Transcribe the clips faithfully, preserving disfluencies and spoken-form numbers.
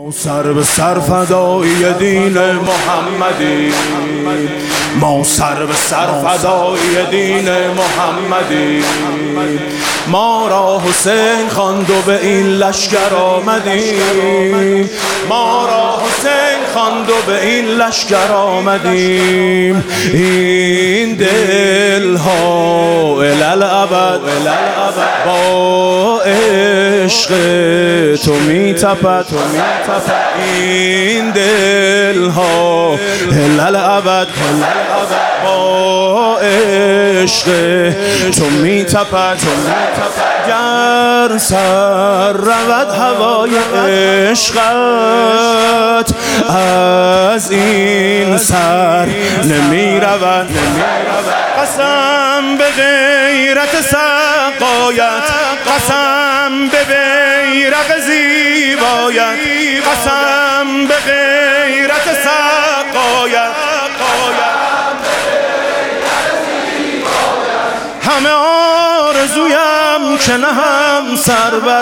سر به سر فدای دین محمدی، ما سر به سر فدای دین محمدی. ما را حسین خواند و به این لشکر آمدیم، ما را حسین خواند و به این لشکر آمدیم. این دل ها الالابد با عشق تو می تپد، این دل ها الالابد با عشق تو می تپد. گر سر رود هوای عشقت، از این سر نمی رود. قسم به غیرت سقایت، قسم به بیرق زیبایت، قسم به غیرت سقایت. همه آرزویم که نهم سر بر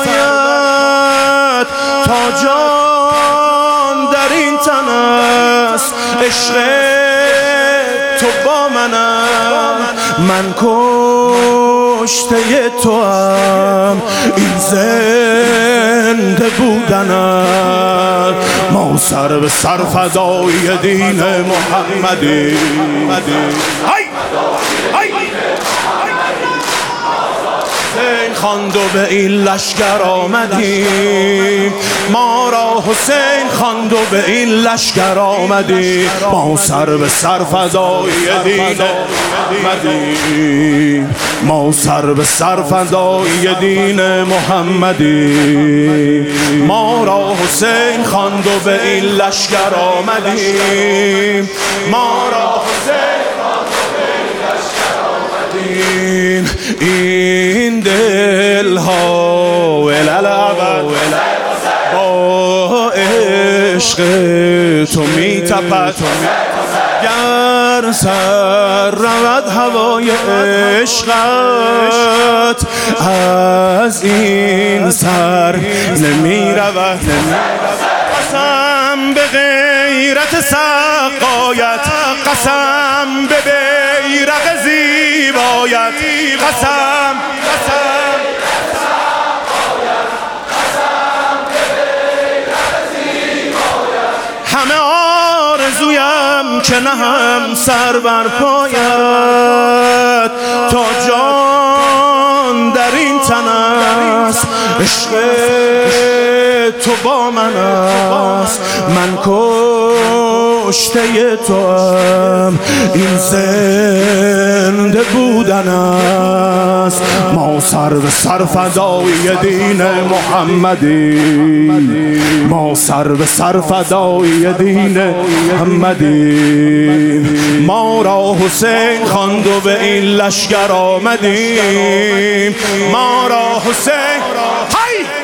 پایت، تا جان در این تن است عشق تو با منم. من کشته تو هم این زنده بودنم. ما سر به سر فدای دین محمدی، حسین خواند و به این لشکر آمدیم، ما را حسین خواند و به این لشکر آمدیم. ما سر به سر فدای دین محمدی، ما سر به سر فدای دین محمدی. ما را حسین خواند و به این لشکر آمدیم، ما را حسین خواند و به این لشکر آمدیم. این دل ها الالابد با عشق تو می تپد. گر سر رود هوای عشقت، از این سر نمی رود. قسم به غیرت سقایت، قسم به بیرق زیبایت، قسم همه آرزویم که نهم سر بر پایت، تا جان در این تن است عشق تو با من است. من کشته تو هم این زنده بودن است. ما سر به سر فدای دین محمدی، ما سر به سر فدای دین محمدی. ما را حسین خواند و به این لشکر آمدیم، ما را حسین